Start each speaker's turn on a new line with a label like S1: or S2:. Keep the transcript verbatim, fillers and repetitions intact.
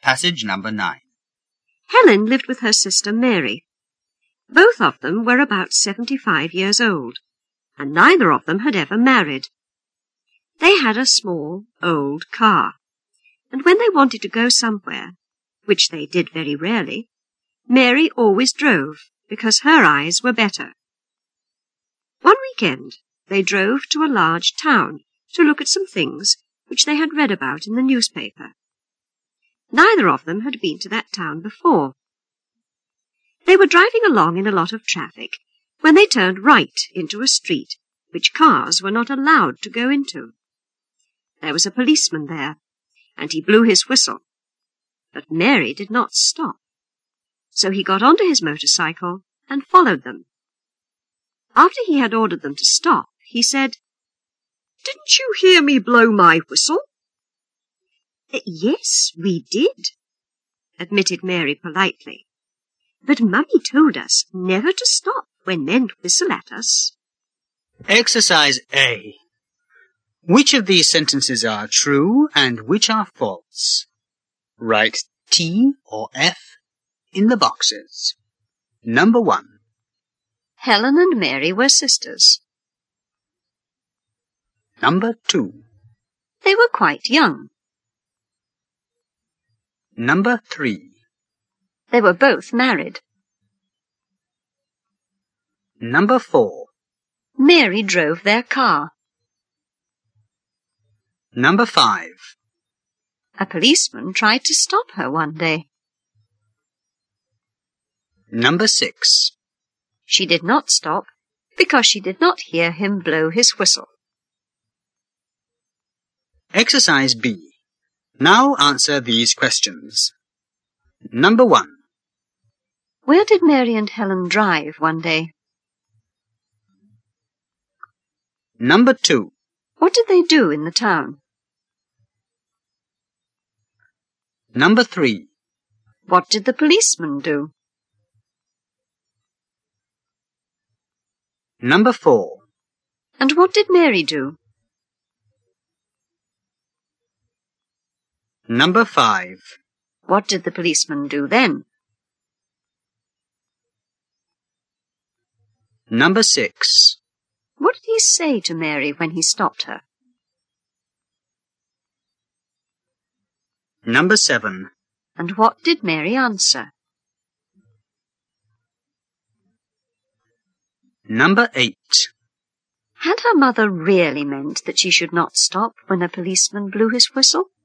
S1: Passage number nine.
S2: Helen lived with her sister Mary. Both of them were about seventy-five years old, and neither of them had ever married. They had a small, old car, and when they wanted to go somewhere, which they did very rarely, Mary always drove, because her eyes were better. One weekend they drove to a large town to look at some things which they had read about in the newspaper. Neither of them had been to that town before. They were driving along in a lot of traffic when they turned right into a street which cars were not allowed to go into. There was a policeman there, and he blew his whistle, but Mary did not stop. So he got onto his motorcycle and followed them. After he had ordered them to stop, he said, "Didn't you hear me blow my whistle?" "Yes, we did," admitted Mary politely. "But Mummy told us never to stop when men whistle at us."
S1: Exercise A. Which of these sentences are true and which are false? Write T or F in the boxes. Number one.
S2: Helen and Mary were sisters.
S1: Number two.
S2: They were quite young.
S1: Number three.
S2: They were both married.
S1: Number four.
S2: Mary drove their car.
S1: Number five.
S2: A policeman tried to stop her one day.
S1: Number six.
S2: She did not stop because she did not hear him blow his whistle.
S1: Exercise B. Now answer these questions. Number one.
S2: Where did Mary and Helen drive one day?
S1: Number two.
S2: What did they do in the town?
S1: Number three.
S2: What did the policeman do?
S1: Number four.
S2: And what did Mary do?
S1: Number five.
S2: What did the policeman do then?
S1: Number six.
S2: What did he say to Mary when he stopped her?
S1: Number seven.
S2: And what did Mary answer?
S1: Number eight.
S2: Had her mother really meant that she should not stop when a policeman blew his whistle?